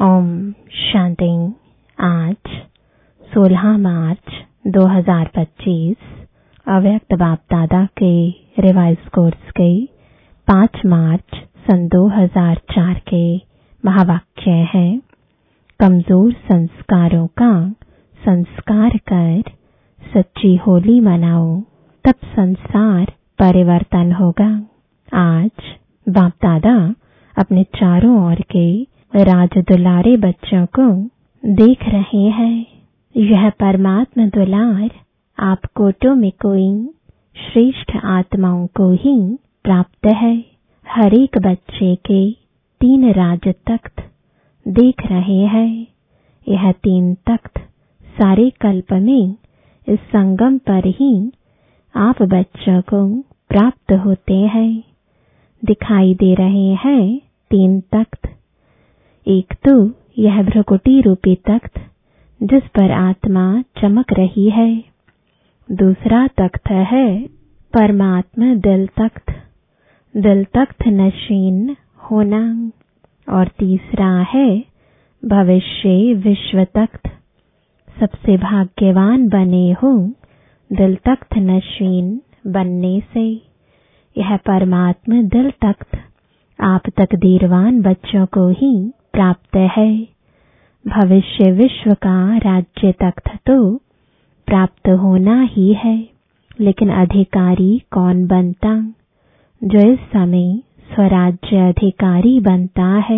ओम शांति। आज 16 मार्च 2025 अव्यक्त बाप दादा के रिवाइज कोर्स के 5 मार्च सन 2004 के महावाक्य है। कमजोर संस्कारों का संस्कार कर सच्ची होली मनाओ, तब संसार परिवर्तन होगा। आज बाप दादा अपने चारों ओर के राज दुलारे बच्चों को देख रहे हैं। यह परमात्मा दुलार आप कोटों में कोई श्रेष्ठ आत्माओं को ही प्राप्त है। हर एक बच्चे के 3 राज तख्त देख रहे हैं। यह 3 तख्त सारे कल्प में इस संगम पर ही आप बच्चों को प्राप्त होते हैं। दिखाई दे रहे हैं 3 तख्त। एक तो यह भ्रकुटी रूपी तख्त जिस पर आत्मा चमक रही है। दूसरा तख्त है परमात्मा दिल तख्त, दिल तख्त नशीन होना। और तीसरा है भविष्य विश्व तख्त। सबसे भाग्यवान बने हो दिल तख्त नशीन बनने से। यह परमात्मा दिल तख्त आप तकदीरवान बच्चों को ही प्राप्त है। भविष्य विश्व का राज्य तख्त तो प्राप्त होना ही है, लेकिन अधिकारी कौन बनता? जो इस समय स्वराज्य अधिकारी बनता है।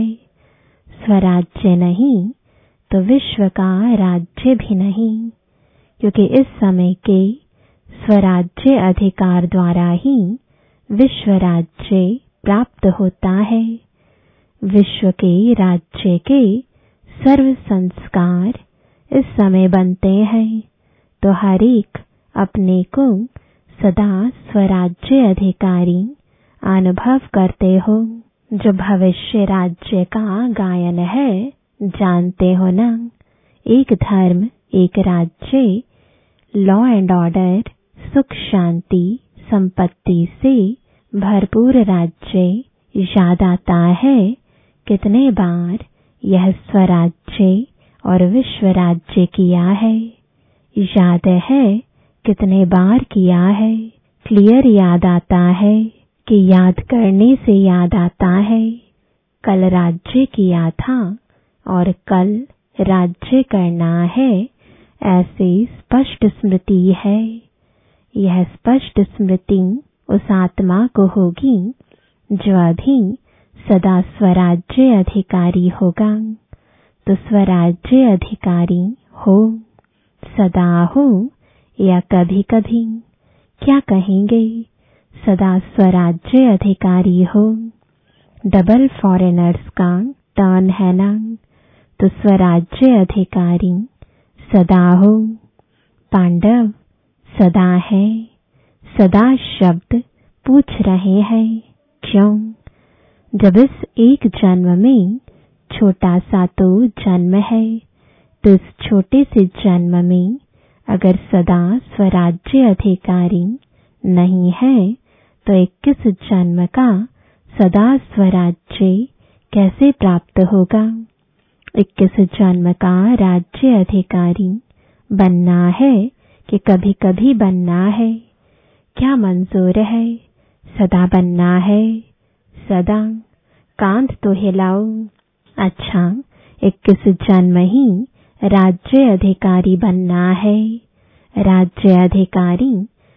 स्वराज्य नहीं तो विश्व का राज्य भी नहीं, क्योंकि इस समय के स्वराज्य अधिकार द्वारा ही विश्व राज्य प्राप्त होता है। विश्व के राज्य के सर्व संस्कार इस समय बनते हैं, तो हर एक अपने को सदा स्वराज्य अधिकारी अनुभव करते हो। जो भविष्य राज्य का गायन है, जानते हो ना? एक धर्म, एक राज्य, लॉ एंड ऑर्डर, सुख शांति संपत्ति से भरपूर राज्य याद आता है। कितने बार यह स्वराज्य और विश्व राज्य किया है? याद है कितने बार किया है? क्लियर याद आता है कि याद करने से याद आता है कल राज्य किया था और कल राज्य करना है। ऐसी स्पष्ट स्मृति है। यह स्पष्ट स्मृति उस आत्मा को होगी जो अभी सदा स्वराज्य अधिकारी होगा। तो स्वराज्य अधिकारी हो, सदा हो या कभी कभी? क्या कहेंगे? सदा स्वराज्य अधिकारी हो। डबल फॉरेनर्स का टर्न है ना, तो स्वराज्य अधिकारी सदा हो। पांडव सदा है। सदा शब्द पूछ रहे हैं क्यों? जब इस एक जन्म में छोटा सा तो जन्म है, तो इस छोटे से जन्म में अगर सदा स्वराज्य अधिकारी नहीं है, तो 21 जन्म का सदा स्वराज्य कैसे प्राप्त होगा? 21 जन्म का राज्य अधिकारी बनना है कि कभी कभी बनना है? क्या मंजूर है? सदा बनना है। सदा कांध तो हिलाओ। अच्छा, 21 जन्म ही राज्य अधिकारी बनना है। राज्य अधिकारी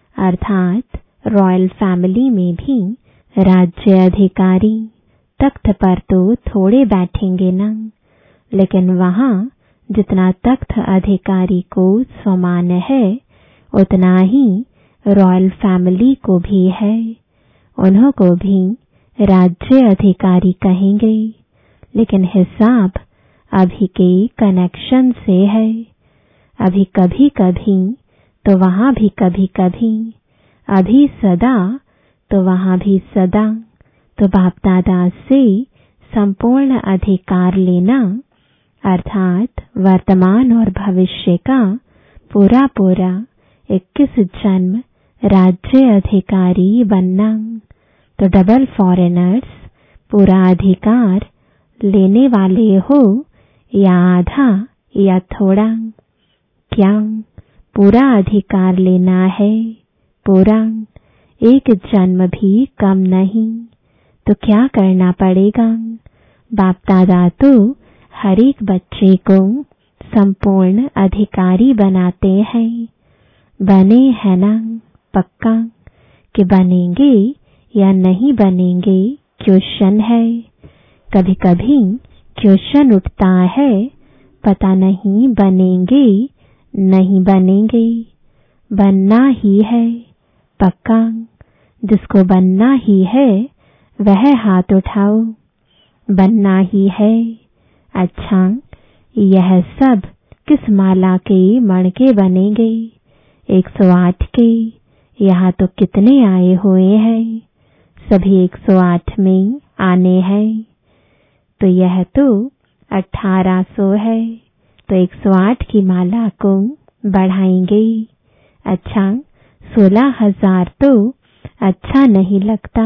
अर्थात रॉयल फैमिली में भी राज्य अधिकारी। तख्त पर तो थोड़े बैठेंगे ना, लेकिन वहां जितना तख्त अधिकारी को समान है, उतना ही रॉयल फैमिली को भी है। उन्हों को भी राज्य अधिकारी कहेंगे, लेकिन हिसाब अभी के कनेक्शन से है। अभी कभी कभी तो वहां भी कभी कभी, अभी सदा तो वहां भी सदा। तो बाप दादा से संपूर्ण अधिकार लेना, अर्थात वर्तमान और भविष्य का पूरा पूरा 21 जन्म राज्य अधिकारी बनना। तो डबल फॉरेनर्स पूरा अधिकार लेने वाले हो या आधा या थोड़ा? क्या पूरा अधिकार लेना है? पूरा, एक जन्म भी कम नहीं। तो क्या करना पड़ेगा? बाप दादा तो हर एक बच्चे को संपूर्ण अधिकारी बनाते हैं। बने हैं ना? पक्का कि बनेंगे या नहीं बनेंगे क्वेश्चन है। कभी कभी क्वेश्चन उठता है, पता नहीं बनेंगे नहीं बनेंगे। बनना ही है पक्का। जिसको बनना ही है वह हाथ उठाओ। बनना ही है। अच्छा, यह सब किस माला के मणके बनेंगे? 108 के। यहाँ तो कितने आए हुए हैं? सभी 108 में आने हैं। तो यह तो 1800 है। तो 108 की माला को बढ़ाएंगे। अच्छा, 16,000 तो अच्छा नहीं लगता।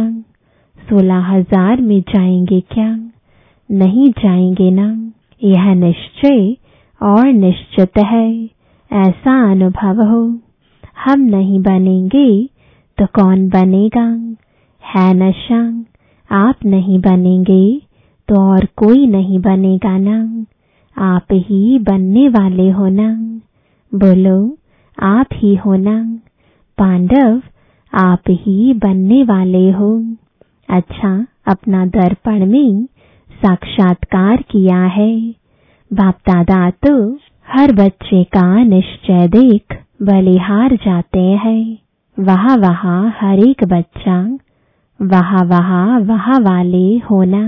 16,000 में जाएंगे क्या? नहीं जाएंगे ना। यह निश्चय और निश्चित है। ऐसा अनुभव हो। हम नहीं बनेंगे तो कौन बनेगा? है नशा। आप नहीं बनेंगे तो और कोई नहीं बनेगा ना। आप ही बनने वाले हो ना। बोलो, आप ही हो ना। पांडव, आप ही बनने वाले हो। अच्छा, अपना दर्पण में साक्षात्कार किया है। बाप दादा तो हर बच्चे का निश्चय देख बलिहार जाते हैं। वहाँ वहाँ हर एक बच्चा वहाँ वहाँ वहाँ वाले होना।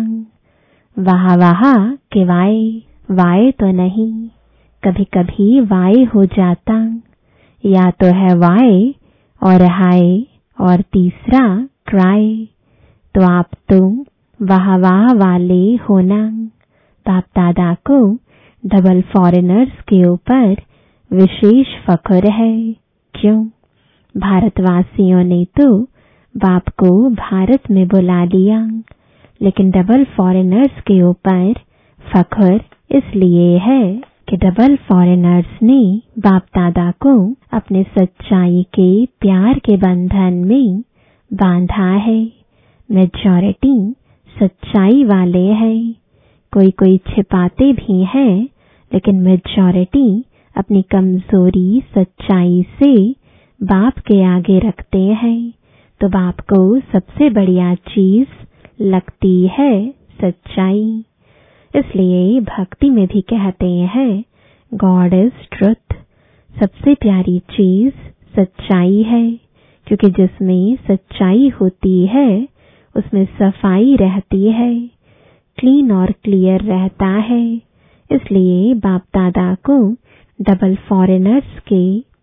वहाँ वहाँ के वाय तो नहीं। कभी कभी वाय हो जाता। या तो है वाय और हाय और तीसरा ट्राई। तो आप तो वहाँ वहाँ वाले होना। बाप दादा को डबल फॉरेनर्स के ऊपर विशेष फख्र है। क्यों? भारतवासियों ने तो बाप को भारत में बुला लिया, लेकिन डबल फॉरेनर्स के ऊपर फख्र इसलिए है कि डबल फॉरेनर्स ने बाप दादा को अपने सच्चाई के प्यार के बंधन में बांधा है। मेजॉरिटी सच्चाई वाले हैं। कोई कोई छिपाते भी हैं, लेकिन मेजॉरिटी अपनी कमजोरी सच्चाई से बाप के आगे रखते हैं। तो बाप को सबसे बढ़िया चीज लगती है सच्चाई। इसलिए भक्ति में भी कहते हैं गॉड इज ट्रुथ। सबसे प्यारी चीज सच्चाई है, क्योंकि जिसमें सच्चाई होती है उसमें सफाई रहती है, क्लीन और क्लियर रहता है। इसलिए बाप दादा को डबल फॉरेनर्स के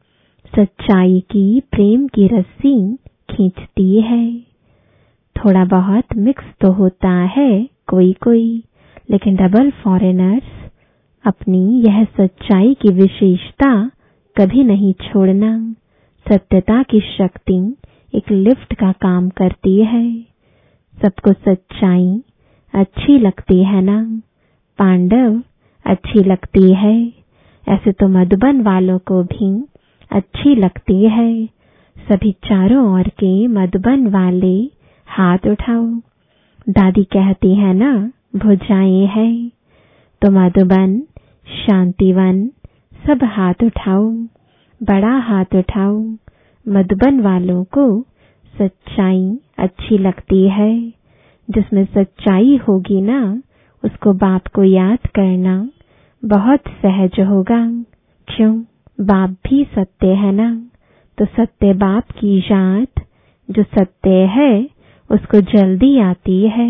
सच्चाई की प्रेम की रस्सी खींचती है। थोड़ा बहुत मिक्स तो होता है कोई कोई, लेकिन डबल फॉरेनर्स अपनी यह सच्चाई की विशेषता कभी नहीं छोड़ना। सत्यता की शक्ति एक लिफ्ट का काम करती है। सबको सच्चाई अच्छी लगती है ना? पांडव, अच्छी लगती है। ऐसे तो मधुबन वालों को भी अच्छी लगती है। सभी चारों ओर के मधुबन वाले हाथ उठाओ। दादी कहती है ना, भुजाएं हैं। तो मधुबन, शांतिवन, सब हाथ उठाओ। बड़ा हाथ उठाओ। मधुबन वालों को सच्चाई अच्छी लगती है। जिसमें सच्चाई होगी ना, उसको बाप को याद करना बहुत सहज होगा। क्यों? बाप भी सत्य है ना। तो सत्य बाप की याद जो सत्य है उसको जल्दी आती है।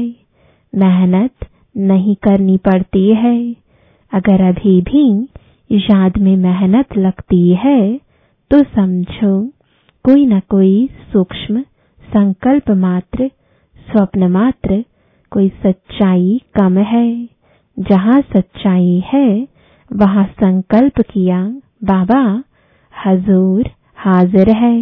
मेहनत नहीं करनी पड़ती है। अगर अभी भी याद में मेहनत लगती है तो समझो कोई न कोई सूक्ष्म संकल्प मात्र, स्वप्न मात्र, कोई सच्चाई कम है। जहाँ सच्चाई है वहाँ संकल्प किया बाबा हजूर हाजिर है।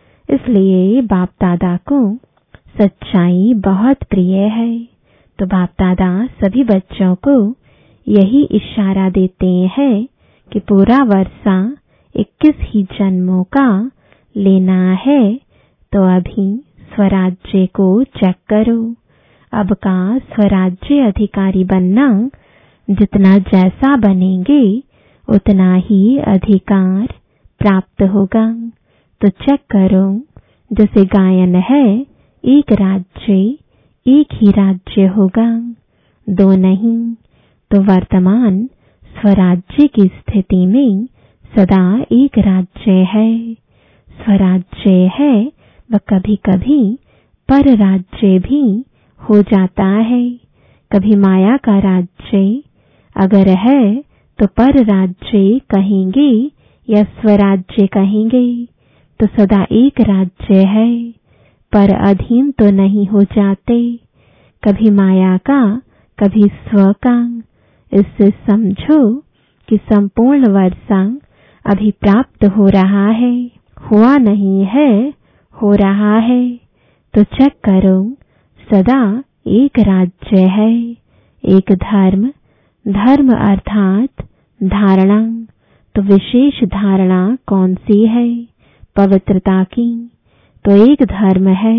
इसलिए बाप दादा को सच्चाई बहुत प्रिय है। तो बाप दादा सभी बच्चों को यही इशारा देते हैं कि पूरा वर्षा 21 ही जन्मों का लेना है, तो अभी स्वराज्य को चेक करो। अब का स्वराज्य अधिकारी बनना, जितना जैसा बनेंगे उतना ही अधिकार प्राप्त होगा। तो चेक करो, जैसे गायन है, एक राज्य एक ही राज्य होगा, दो नहीं। तो वर्तमान स्वराज्य की स्थिति में सदा एक राज्य है। स्वराज्य है वह कभी कभी पर राज्य भी हो जाता है। कभी माया का राज्य अगर है तो पर राज्य कहेंगे या स्वराज्य कहेंगे, तो सदा एक राज्य है, पर अधीन तो नहीं हो जाते, कभी माया का कभी स्व का। इससे समझो कि संपूर्ण वर्षा अभी प्राप्त हो रहा है, हुआ नहीं है, हो रहा है। तो चेक करो, सदा एक राज्य है, एक धर्म, धर्म अर्थात धारणा। तो विशेष धारणा कौन सी है? पवित्रता की। तो एक धर्म है,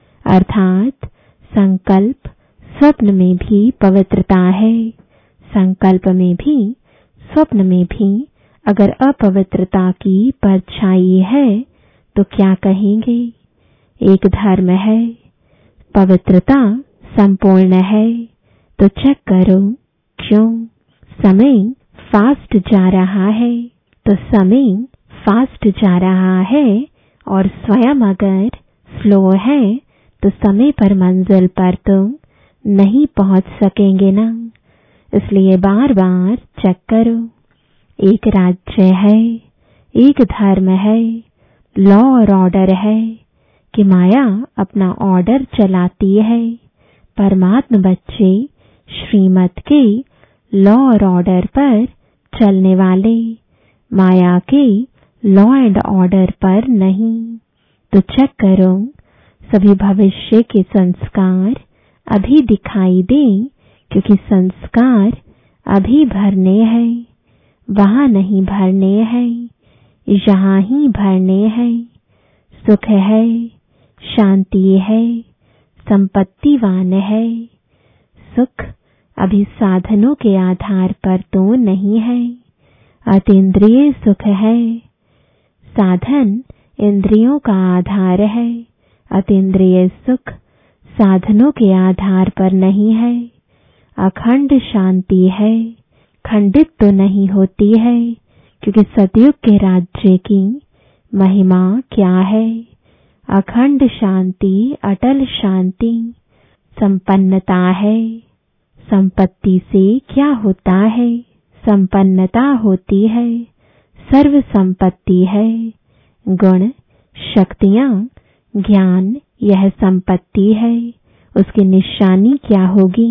अर्थात संकल्प। स्वप्न में भी पवित्रता है, संकल्प में भी, स्वप्न में भी अगर अपवित्रता की परछाई है तो क्या कहेंगे? एक धर्म है, पवित्रता संपूर्ण है। तो चेक करो, क्यों? समय फास्ट जा रहा है, तो समय फास्ट जा रहा है और स्वयं अगर स्लो है तो समय पर मंजिल पर तुम नहीं पहुंच सकेंगे ना। इसलिए बार बार चेक करो, एक राज्य है, एक धर्म है, लॉ और ऑर्डर है कि माया अपना ऑर्डर चलाती है। परमात्मा बच्चे श्रीमत के लॉ और ऑर्डर पर चलने वाले, माया के लॉ एंड ऑर्डर पर नहीं। तो चेक करो, सभी भविष्य के संस्कार अभी दिखाई दें, क्योंकि संस्कार अभी भरने हैं, वहां नहीं भरने हैं, यहाँ ही भरने हैं। सुख है, शांति है, संपत्तिवान है। सुख अभी साधनों के आधार पर तो नहीं है, अतीन्द्रिय सुख है। साधन इंद्रियों का आधार है, अतीन्द्रिय सुख साधनों के आधार पर नहीं है। अखंड शांति है, खंडित तो नहीं होती है, क्योंकि सतयुग के राज्य की महिमा क्या है? अखंड शांति, अटल शांति, संपन्नता है। संपत्ति से क्या होता है? संपन्नता होती है, सर्व संपत्ति है। गुण, शक्तियां, ज्ञान, यह संपत्ति है। उसकी निशानी क्या होगी?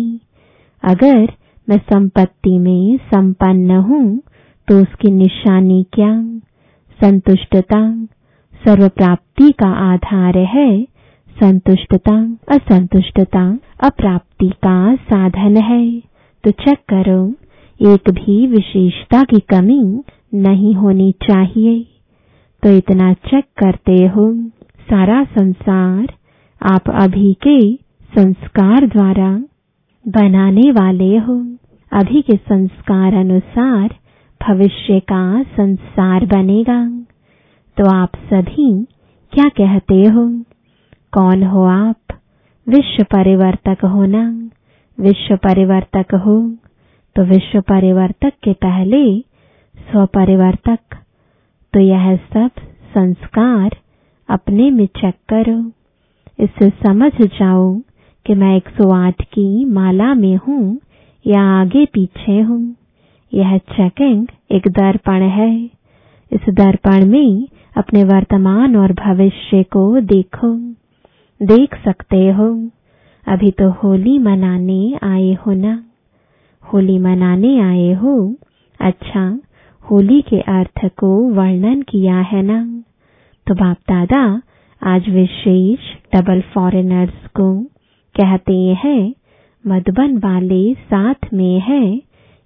अगर मैं संपत्ति में संपन्न हूँ तो उसकी निशानी क्या? संतुष्टता। सर्व प्राप्ति का आधार है संतुष्टता। असंतुष्टता अप्राप्ति का साधन है। तो चेक करो, एक भी विशेषता की कमी नहीं होनी चाहिए। तो इतना चेक करते हो, सारा संसार आप अभी के संस्कार द्वारा बनाने वाले हो। अभी के संस्कार अनुसार भविष्य का संसार बनेगा। तो आप सभी क्या कहते हो? कौन हो आप? विश्व परिवर्तक हो ना? विश्व परिवर्तक हो तो विश्व परिवर्तक के पहले स्व परिवर्तक। तो यह सब संस्कार अपने में चेक करो। इससे समझ जाओ कि मैं 108 की माला में हूँ या आगे पीछे हूँ। यह चेकिंग एक दर्पण है। इस दर्पण में अपने वर्तमान और भविष्य को देखो। देख सकते हो। अभी तो होली मनाने आए हो ना? होली मनाने आए हो? अच्छा, होली के अर्थ को वर्णन किया है ना? तो बाप दादा आज विशेष डबल फॉरेनर्स को कहते हैं, मधुबन वाले साथ में है,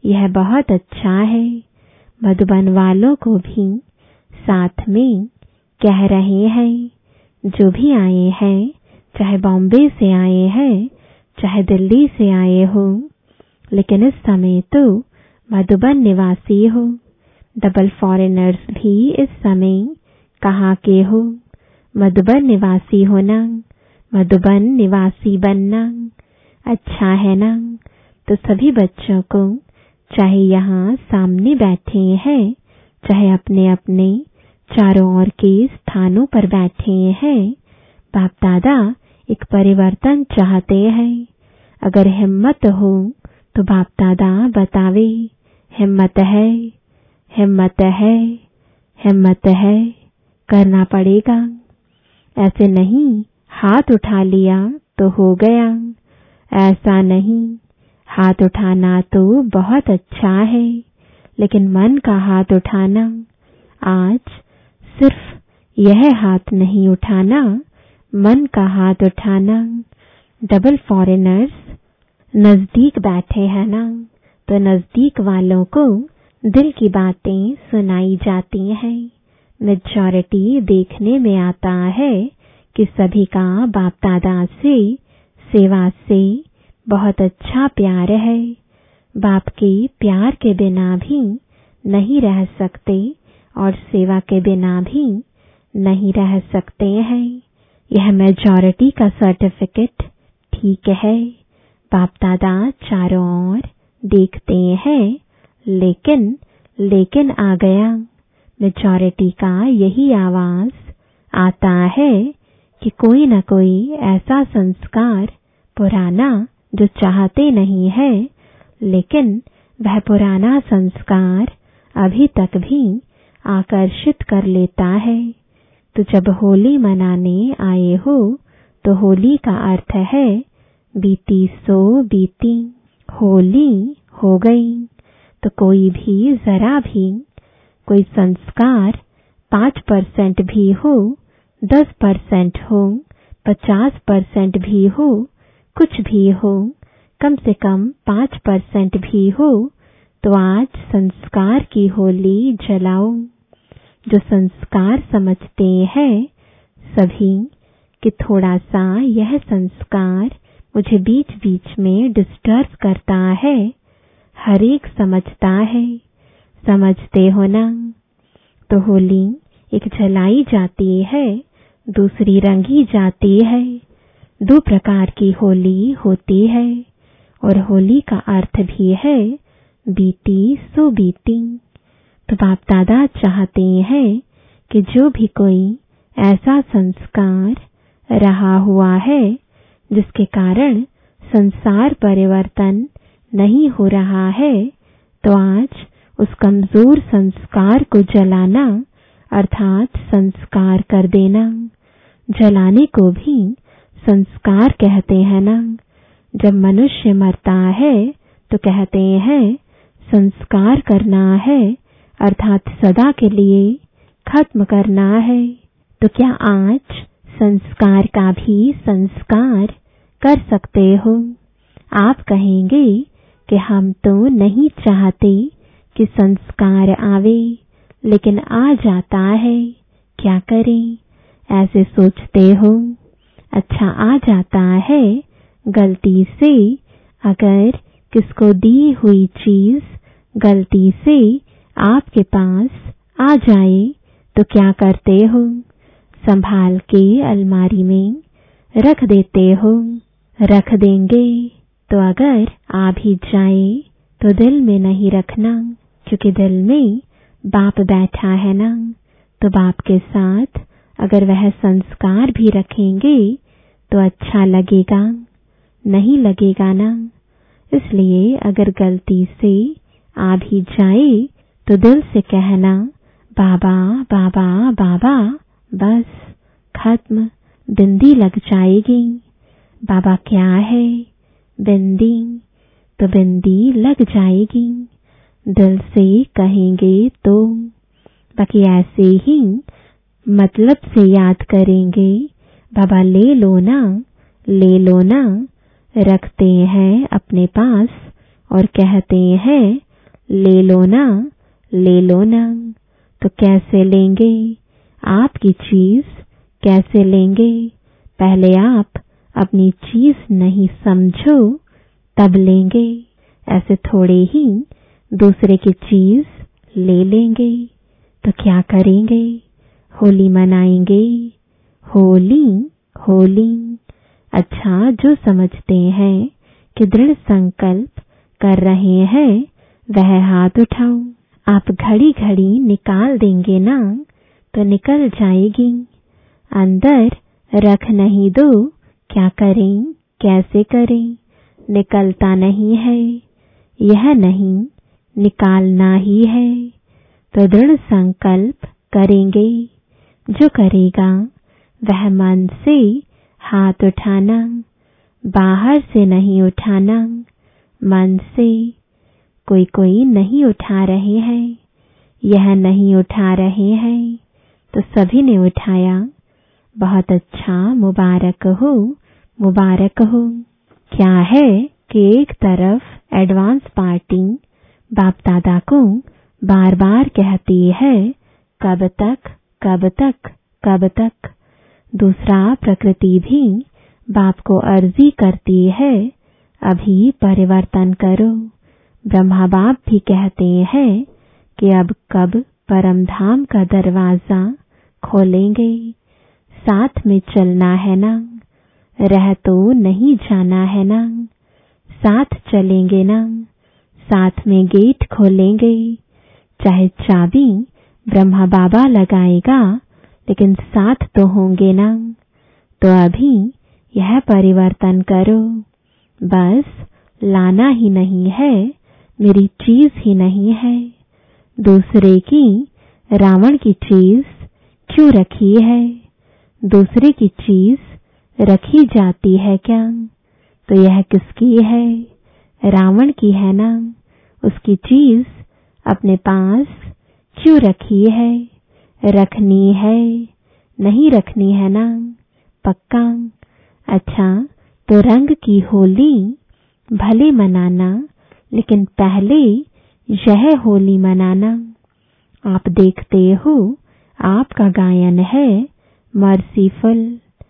यह बहुत अच्छा है। मधुबन वालों को भी साथ में कह रहे हैं, जो भी आए हैं, चाहे बॉम्बे से आए हैं, चाहे दिल्ली से आए हो, लेकिन इस समय तो मधुबन निवासी हो। डबल फॉरेनर्स भी इस समय कहाँ के हो? मधुबन निवासी होना, मधुबन निवासी बनना अच्छा है ना? तो सभी बच्चों को, चाहे यहाँ सामने बैठे हैं, चाहे अपने अपने चारों ओर के स्थानों पर बैठे हैं, बाप दादा एक परिवर्तन चाहते हैं। अगर हिम्मत हो तो बाप दादा बतावे, हिम्मत है, हिम्मत है, हिम्मत है, करना पड़ेगा। ऐसे नहीं हाथ उठा लिया तो हो गया, ऐसा नहीं। हाथ उठाना तो बहुत अच्छा है, लेकिन मन का हाथ उठाना, आज सिर्फ यह हाथ नहीं उठाना, मन का हाथ उठाना। डबल फॉरेनर्स नजदीक बैठे हैं ना, तो नजदीक वालों को दिल की बातें सुनाई जाती हैं। मेजॉरिटी देखने में आता है कि सभी का बाप दादा से, सेवा से बहुत अच्छा प्यार है। बाप के प्यार के बिना भी नहीं रह सकते और सेवा के बिना भी नहीं रह सकते हैं। यह मेजॉरिटी का सर्टिफिकेट ठीक है। बाप दादा चारों ओर देखते हैं, लेकिन आ गया। मेजॉरिटी का यही आवाज आता है कि कोई न कोई ऐसा संस्कार पुराना जो चाहते नहीं है, लेकिन वह पुराना संस्कार अभी तक भी आकर्षित कर लेता है। तो जब होली मनाने आए हो, तो होली का अर्थ है बीती सो बीती, होली हो गई। तो कोई भी जरा भी कोई संस्कार 5% भी हो, 10% हो, 50% भी हो, कुछ भी हो, कम से कम 5% भी हो, तो आज संस्कार की होली जलाओ। जो संस्कार समझते हैं सभी कि थोड़ा सा यह संस्कार मुझे बीच बीच में डिस्टर्ब करता है, हर एक समझता है, समझते हो ना? तो होली एक जलाई जाती है, दूसरी रंगी जाती है। 2 प्रकार की होली होती है, और होली का अर्थ भी है बीती सो बीती। तो बाप दादा चाहते हैं कि जो भी कोई ऐसा संस्कार रहा हुआ है जिसके कारण संसार परिवर्तन नहीं हो रहा है, तो आज उस कमजोर संस्कार को जलाना अर्थात संस्कार कर देना। जलाने को भी संस्कार कहते हैं ना। जब मनुष्य मरता है तो कहते हैं संस्कार करना है, अर्थात सदा के लिए खत्म करना है। तो क्या आज संस्कार का भी संस्कार कर सकते हो? आप कहेंगे कि हम तो नहीं चाहते कि संस्कार आवे, लेकिन आ जाता है, क्या करें? ऐसे सोचते हो। अच्छा, आ जाता है। गलती से अगर किसको दी हुई चीज गलती से आपके पास आ जाए तो क्या करते हो? संभाल के अलमारी में रख देते हो। रख देंगे तो अगर आ भी जाए तो दिल में नहीं रखना, क्योंकि दिल में बाप बैठा है ना। तो बाप के साथ अगर वह संस्कार भी रखेंगे तो अच्छा लगेगा, नहीं लगेगा ना। इसलिए अगर गलती से आ भी जाए तो दिल से कहना बाबा बाबा बाबा, बस खत्म, बिंदी लग जाएगी। बाबा क्या है? बिंदी। तो बिंदी लग जाएगी। दिल से कहेंगे तो, बाकी ऐसे ही मतलब से याद करेंगे, बाबा ले लो ना, ले लो ना, रखते हैं अपने पास और कहते हैं ले लो ना, ले लो ना। तो कैसे लेंगे आपकी चीज, कैसे लेंगे? पहले आप अपनी चीज नहीं समझो तब लेंगे। ऐसे थोड़े ही दूसरे की चीज ले लेंगे। तो क्या करेंगे? होली मनाएंगे। होली होली। अच्छा, जो समझते हैं कि दृढ़ संकल्प कर रहे हैं वह हाथ उठाओ। आप घड़ी घड़ी निकाल देंगे ना तो निकल जाएगी। अंदर रख नहीं दो, क्या करें, कैसे करें? निकलता नहीं है, यह नहीं निकालना ही है। तो दृढ़ संकल्प करेंगे। जो करेगा वह मन से हाथ उठाना, बाहर से नहीं उठाना, मन से। कोई कोई नहीं उठा रहे हैं, यह नहीं उठा रहे हैं, तो सभी ने उठाया। बहुत अच्छा, मुबारक हो, मुबारक हो। क्या है कि एक तरफ एडवांस पार्टी बाप दादा को बार बार कहती है कब तक, कब तक, कब तक। दूसरा प्रकृति भी बाप को अर्जी करती है अभी परिवर्तन करो। ब्रह्मा बाप भी कहते हैं कि अब कब परम धाम का दरवाजा खोलेंगे। साथ में चलना है ना, रह तो नहीं जाना है ना। साथ चलेंगे ना, साथ में गेट खोलेंगे। चाहे चाबी ब्रह्मा बाबा लगाएगा लेकिन साथ तो होंगे ना। तो अभी यह परिवर्तन करो। बस लाना ही नहीं है, मेरी चीज ही नहीं है। दूसरे की, रावण की चीज क्यों रखी है? दूसरे की चीज रखी जाती है क्या? तो यह किसकी है? रावण की है ना। उसकी चीज अपने पास क्यों रखी है? रखनी है, नहीं रखनी है ना, पक्का। अच्छा, तो रंग की होली भले मनाना, लेकिन पहले यह होली मनाना। आप देखते हो आपका गायन है मर्सीफुल।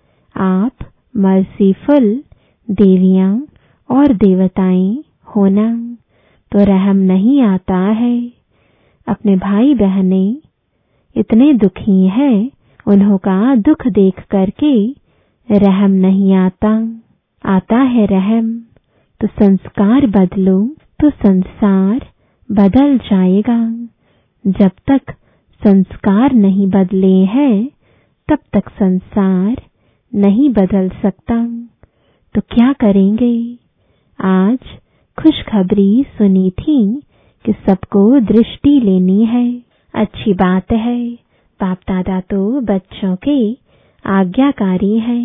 आप मर्सीफुल देवियां और देवताएं होना। तो रहम नहीं आता है। अपने भाई बहने इतने दुखी हैं, उन्हों का दुख देख करके रहम नहीं आता। आता है रहम। तो संस्कार बदलो तो संसार बदल जाएगा। जब तक संस्कार नहीं बदले हैं तब तक संसार नहीं बदल सकता। तो क्या करेंगे? आज खुशखबरी सुनी थी कि सबको दृष्टि लेनी है। अच्छी बात है। बाप दादा तो बच्चों के आज्ञाकारी हैं,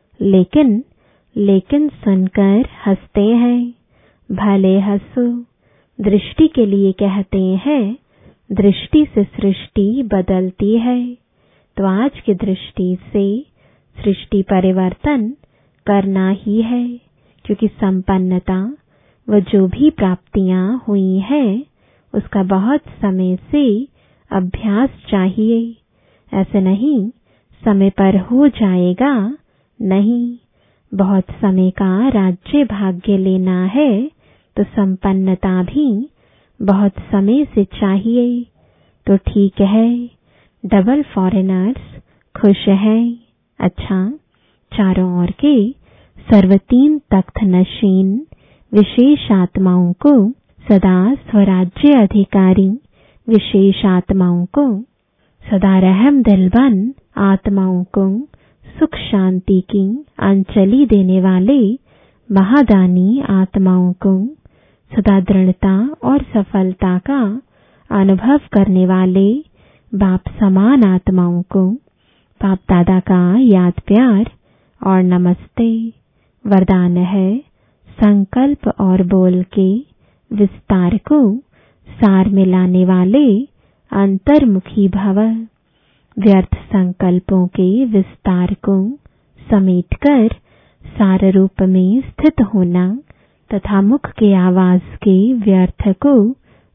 लेकिन सुनकर हंसते हैं। भले हंसो, दृष्टि के लिए कहते हैं। दृष्टि से सृष्टि बदलती है। तो आज की दृष्टि से सृष्टि परिवर्तन करना ही है, क्योंकि संपन्नता व जो भी प्राप्तियां हुई हैं उसका बहुत समय से अभ्यास चाहिए। ऐसे नहीं समय पर हो जाएगा, नहीं। बहुत समय का राज्य भाग्य लेना है तो संपन्नता भी बहुत समय से चाहिए। तो ठीक है, डबल फॉरेनर्स खुश हैं। अच्छा, चारों ओर के सर्वतीन तख्त नशीन विशेष आत्माओं को, सदा स्वराज्य अधिकारी विशेष आत्माओं को, सदा रहम दिलबन आत्माओं को सुख शांति की अंजलि देने वाले महादानी आत्माओं को, सदा दृढ़ता और सफलता का अनुभव करने वाले बाप समान आत्माओं को बाप दादा का याद प्यार और नमस्ते। वरदान है संकल्प और बोल के विस्तार को सार में लाने वाले अंतर्मुखी भव। व्यर्थ संकल्पों के विस्तार को समेटकर सार रूप में स्थित होना तथा मुख के आवाज के व्यर्थ को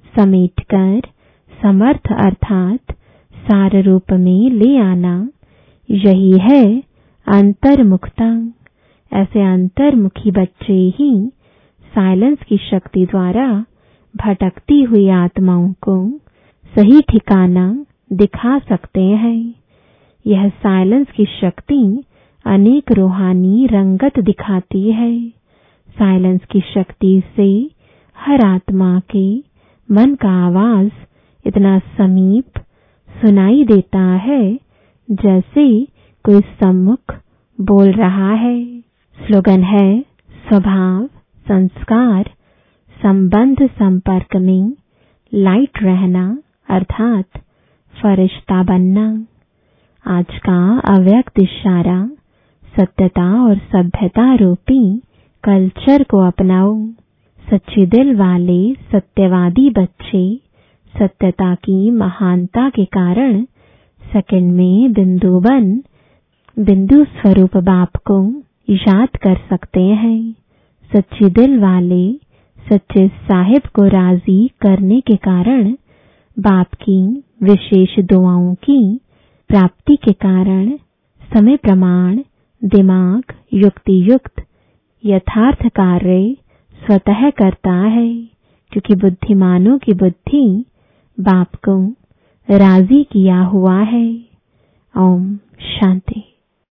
समेटकर समर्थ अर्थात सार रूप में ले आना, यही है अंतर्मुखता। ऐसे अंतर्मुखी बच्चे ही साइलेंस की शक्ति द्वारा भटकती हुई आत्माओं को सही ठिकाना दिखा सकते हैं। यह साइलेंस की शक्ति अनेक रूहानी रंगत दिखाती है। साइलेंस की शक्ति से हर आत्मा के मन का आवाज इतना समीप सुनाई देता है जैसे कोई सम्मुख बोल रहा है। स्लोगन है, स्वभाव, संस्कार, संबंध संपर्क में लाइट रहना अर्थात फरिश्ता बनना। आज का अव्यक्त इशारा, सत्यता और सभ्यता रूपी कल्चर को अपनाओ। सच्चे दिल वाले सत्यवादी बच्चे सत्यता की महानता के कारण सेकंड में बिंदु स्वरूप बाप को याद कर सकते हैं। सच्चे दिल वाले सच्चे साहिब को राजी करने के कारण बाप की विशेष दुआओं की प्राप्ति के कारण समय प्रमाण दिमाग युक्ति युक्त यथार्थ कार्य स्वतः करता है, क्योंकि बुद्धिमानों की बुद्धि बाप को राजी किया हुआ है। ओम शांति।